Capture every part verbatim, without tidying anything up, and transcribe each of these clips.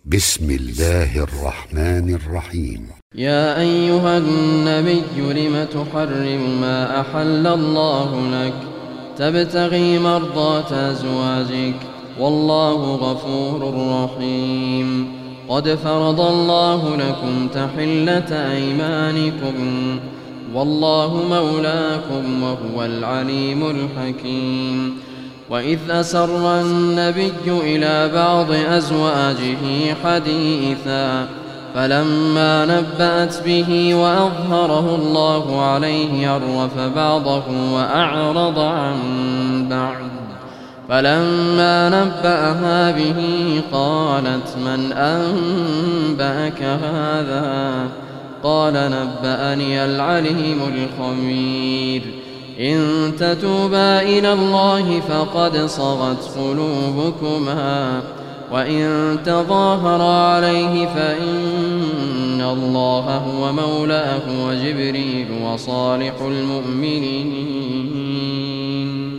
بسم الله الرحمن الرحيم. يا أيها النبي لم تحرم ما أحل الله لك تبتغي مرضات أزواجك والله غفور رحيم. قد فرض الله لكم تحلة أيمانكم والله مولاكم وهو العليم الحكيم. وإذ أسر النبي إلى بعض أزواجه حديثا فلما نبأت به وأظهره الله عليه عرف بعضه وأعرض عن بعض. فلما نبأها به قالت من أنبأك هذا؟ قال نبأني العليم الخبير. إن تتوبا إلى الله فقد صغت قلوبكما وإن تظاهرا عليه فإن الله هو مولاه وجبريل وصالح المؤمنين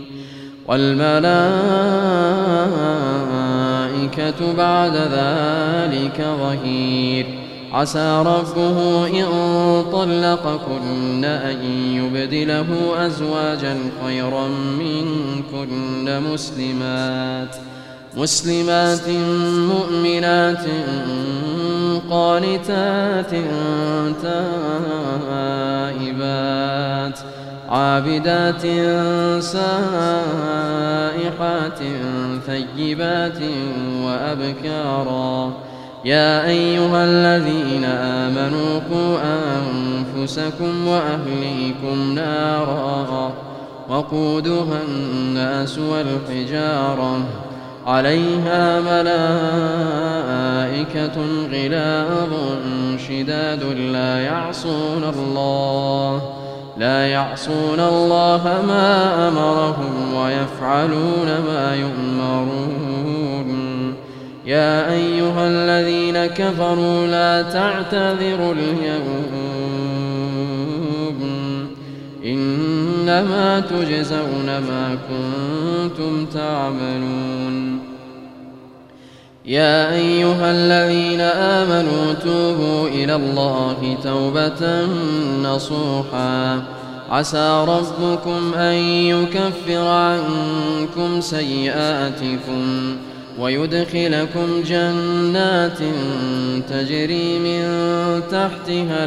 والملائكة بعد ذلك ظهير. عسى ربه إن طلقكن أن يبدله أزواجا خيرا منكن مسلمات مسلمات مؤمنات قانتات تائبات عابدات سائحات ثيبات وأبكارا. يا أيها الذين آمنوا قوا أنفسكم وأهليكم نارا وقودها الناس والحجارة عليها ملائكة غلاظ شداد لا يعصون الله لا يعصون الله ما أمرهم ويفعلون ما يؤمرون. يا أيها الذين كفروا لا تعتذروا اليوم إنما تجزون ما كنتم تعملون. يا أيها الذين آمنوا توبوا إلى الله توبة نصوحا عسى ربكم أن يكفر عنكم سيئاتكم ويدخلكم جنات تجري من تحتها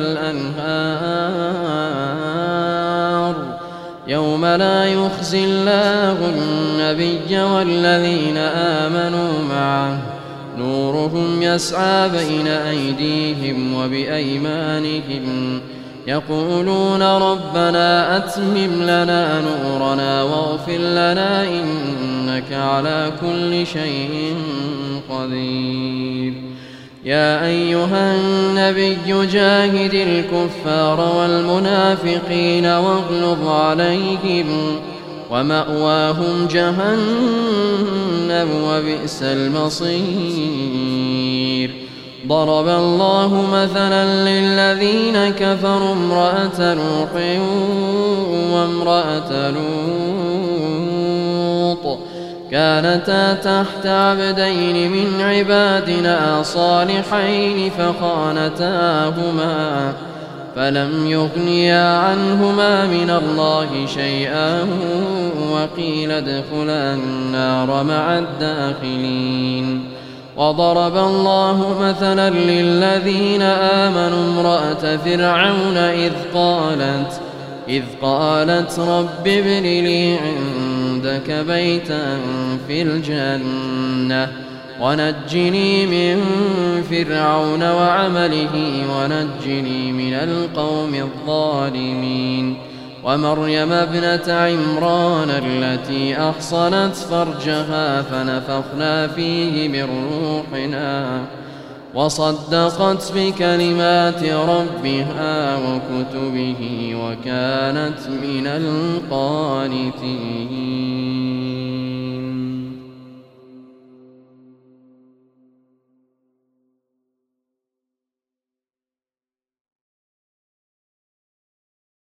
الأنهار يوم لا يخزي الله النبي والذين آمنوا معه نورهم يسعى بين أيديهم وبأيمانهم يقولون ربنا أتمم لنا نورنا واغفر لنا إنك على كل شيء قدير. يا أيها النبي جاهد الكفار والمنافقين واغلظ عليهم ومأواهم جهنم وبئس المصير. ضرب الله مثلا للذين كفروا امرأة نوح وامرأة لوط كانتا تحت عبدين من عبادنا صالحين فخانتاهما فلم يغنيا عنهما من الله شيئا وقيل ادخلا النار مع الداخلين. وضرب الله مثلا للذين آمنوا امرأة فرعون إذ قالت إذ قالت رب ابن لي عندك بيتا في الجنة ونجني من فرعون وعمله ونجني من القوم الظالمين. ومريم ابنة عمران التي أحصنت فرجها فنفخنا فيه من روحنا وصدقت بكلمات ربها وكتبه وكانت من القانتين.